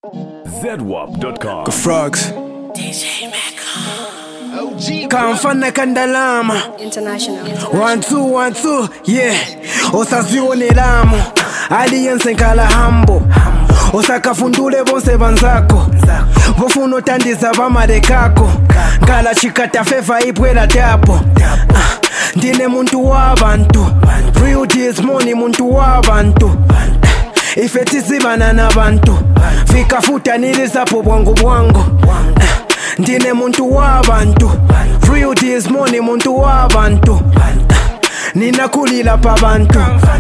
ZWAP.com. Frogs. DJ Mecca. Kamfana kandalama. International. 1 2 1 2 yeah. Osazione lamo. Aliyense nkala hambo. Osakafundule bonse banzako. Bofuna otandisa bamalekako. Nkala chikata fefa ibwela tapo. Ndine muntu wabantu. Real this money muntu wabantu. Ifetizibana nabantu. Fika futa nilizapo bwangu bwangu. Ndine muntu wabantu. Real this money muntu wabantu. Ninakulila pa bantu.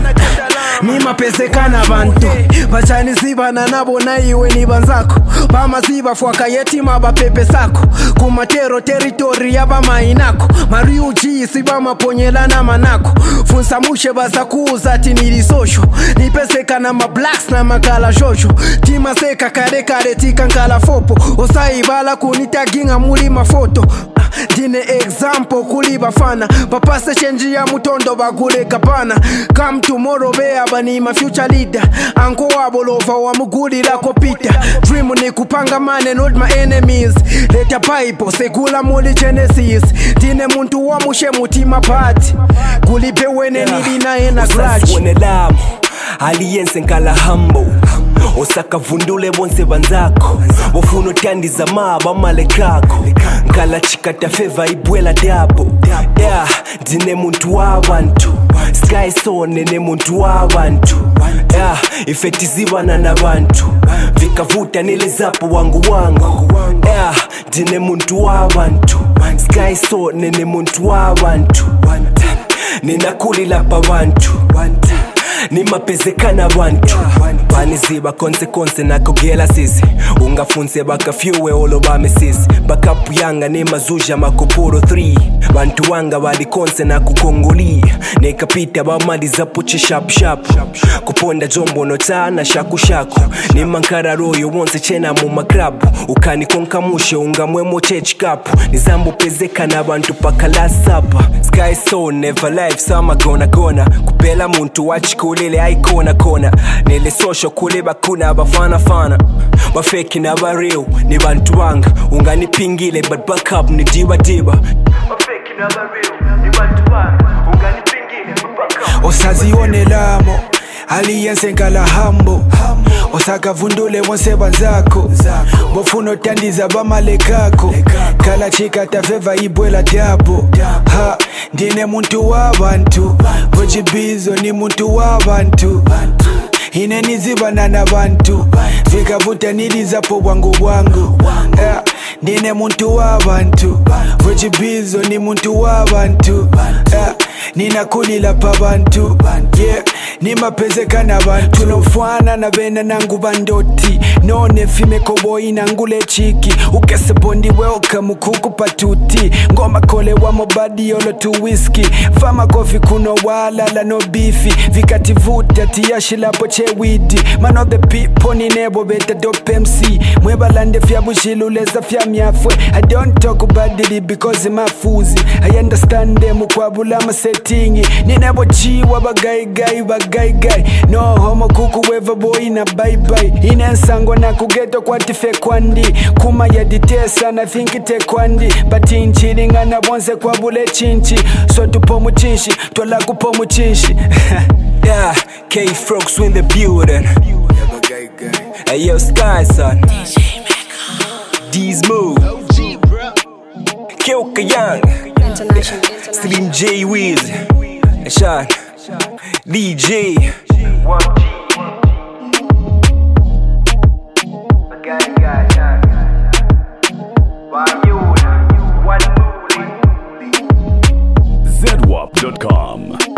Nimapezekana bantu. Bachani zibana nabo na iwe ni banzako. Bamaziba fwaka yetima bapepe sako. Kumatero territory yaba mainako. Mariu G sibama ponyelana manako. Funsa mushe baza kuuza tinili social. Nipezekana ma blacks na makala jojo. Tima seka kare kare tika nkala fopo. Osaibala kunitaginga muli mafoto. Dine example kuliba fana. Papase chenji ya mutondo bagule kapana. Come tomorrow bea bani ma future leader. Anko wabolova wa muguli la kopita. Dream ni kupanga mane not my enemies. Leta Bible segula muli Genesis. Dine muntu wa mushe mutima party. Kulipe wene nilina ena grudge. Aliyense nkala hambo. Osaka vundule bonse banzako. Bofuno tandiza maba malekako. Nkala chikata feva ibwela dabo. Yeah, dine muntu wabantu. Sky sone ne muntu wabantu. Yeah, ifetizibana nabantu. Vikavuta nilizapo wangu wangu. Yeah, dine muntu wabantu. Sky sone ne muntu wabantu. Ninakulila pa bantu. Nimapezekana bantu. Baniziba konse nakogela sisi. Ungafunze bakafyuwe olobame sisi. Bakapu yanga ne mazuja makoporo 3. Bantu wanga bali konse na kukongoli. Nekapita bamaliza puche sharp. Kuponda jombo no tana shaku. Ni mankara royo wonse chena mu maklabu. Ukani konka mushe ungamwemo church cup. Nizambu pezekana bantu pakala sapa. Sky so never life sama gona. Kupela muntu wachikulele aikona kona. Nele social kule bakuna abafana. Bafeki na bareo ni bantu wanga. Unganipingile but back up ni diba. Bafeki na bareo ni bantu wanga. Unganipingile but back up. Osazione lamo. Aliyense nkala hambo. Osaka vundule bonse banzako. Bofuno tandiza bamalekako. Kala chikata feva ibwela dabo. Ha, ndine muntu wabantu. Bojibizo ni muntu wabantu. Inenizibana nabantu. Vikavuta nilizapo bwangu. Ndine muntu wabantu. Bojibizo ni muntu wabantu. Ninakulila pa bantu. Yeah, nimapezekana bantu. Nofwana na bena nangu bandoti. None fime koboi nangule chiki. Ukese bondi welcome kuku patuti. Ngoma kole wa mobadi yolo tu whisky. Fama kofi kuno wala no beefy. Vikati vuta tiyashi lapo che widi. Man of the people ni nebo beta dope MC. Mwebalande fya bushiluleza fya miafwe. I don't talk about it because mafuzi. I understand them ukwabula masetingi. Ni nebo jiwa bagai. No homo kuku weva boy na bye. Inensangwa na kugeto kwa tife kwandi. Kuma ya ditesa na thinki te kwandi. Bati nchilinga na bonse kwa bule chinchi. So tupo muchinshi, twala kupo muchinshi. Yeah, K-Frogs in the building. Hey yo, Sky son. DJ Mecca. D's move. Kyoka Young. International. Slim J Wiz. Sean. DJ. ZWAP.com.